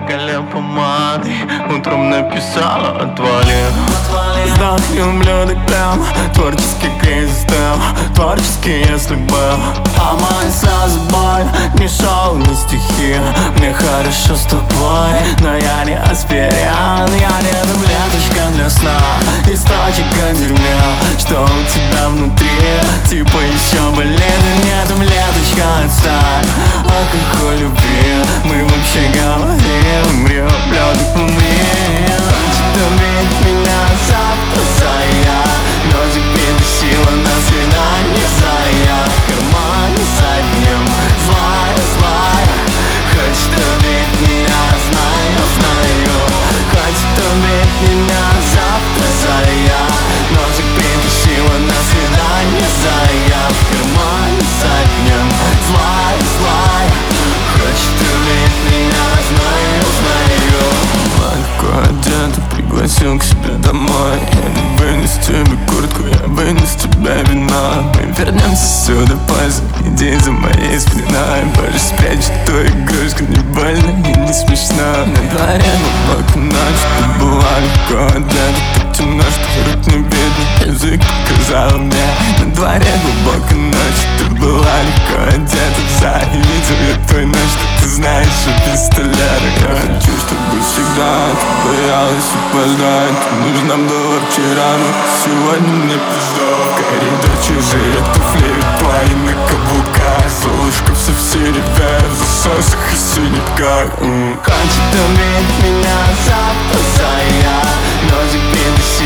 зеркале помадой утром написала: отвали. Вздох и ублюдок прям, творческий кризис тем, творческий, если был. А мой сразу боль, ни шоу, ни стихи. Мне хорошо с тобой, но я не аспирин. Я не таблеточка для сна и строчек о дерьме, что у тебя внутри, типа еще болит. Не таблеточка, отстань, алкоголь любви. Мы вообще говорим, блёдок умри. Хочет убить меня завтра зая, но теперь сила на свидание зая. В кармане заднем злая, злая. Хочет убить меня, знаю, знаю. Хочет убить меня завтра зая, но теперь сила на свидание зая. В кармане заднем злая, злая. Хочет убить меня, знаю, знаю. Легко одета, пригласил к себе домой. Я не вынес тебе куртку, я вынес тебе вина. Мы вернемся сюда позже, иди за моей спиной. Позже спрячь эту игрушку, не больно и не смешно. На дворе глубокая ночь, ты была легко одета. Так темно, что рук не видно, язык показал мне. На дворе глубокая ночь, ты была легко одета. Завидел я твой ночь, что ты знаешь о пистолете. Я хочу, чтобы всегда ты боялась опоздать. Ты нужна была вчера, но сегодня мне пизда. Коридор, чужие туфли, твои на каблуках. Солнышко в севере, в засосах и синяках. Хочет убить меня завтра зая, но теперь